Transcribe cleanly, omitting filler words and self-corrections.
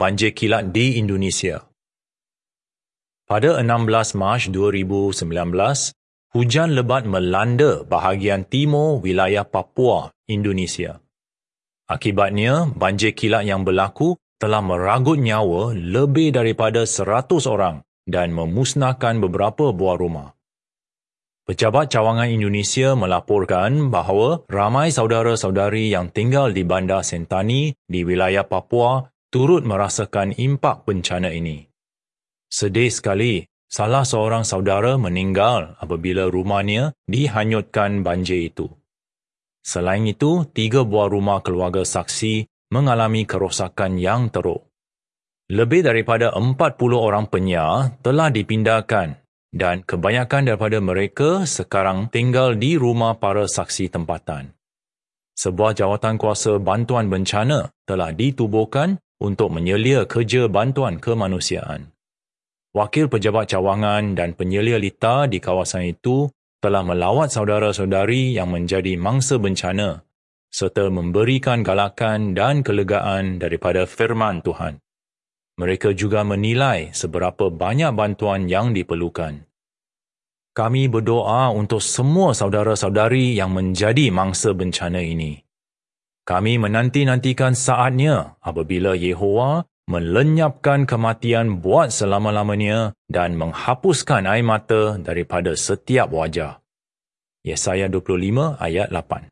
banjir kilat di Indonesia. Pada 16 Mac 2019, hujan lebat melanda bahagian timur wilayah Papua, Indonesia. Akibatnya, banjir kilat yang berlaku telah meragut nyawa lebih daripada 100 orang dan memusnahkan beberapa buah rumah. Pejabat Cawangan Indonesia melaporkan bahawa ramai saudara-saudari yang tinggal di Bandar Sentani di wilayah Papua turut merasakan impak bencana ini. Sedih sekali, salah seorang saudara meninggal apabila rumahnya dihanyutkan banjir itu. Selain itu, 3 buah rumah keluarga saksi mengalami kerosakan yang teruk. Lebih daripada 40 orang penyiar telah dipindahkan dan kebanyakan daripada mereka sekarang tinggal di rumah para saksi tempatan. Sebuah jawatan kuasa bantuan bencana telah ditubuhkan untuk menyelia kerja bantuan kemanusiaan. Wakil Pejabat Cawangan dan penyelia lita di kawasan itu telah melawat saudara-saudari yang menjadi mangsa bencana serta memberikan galakan dan kelegaan daripada firman Tuhan. Mereka juga menilai seberapa banyak bantuan yang diperlukan. Kami berdoa untuk semua saudara-saudari yang menjadi mangsa bencana ini. Kami menanti-nantikan saatnya apabila Yehova melenyapkan kematian buat selama-lamanya dan menghapuskan air mata daripada setiap wajah. Yesaya 25 ayat 8.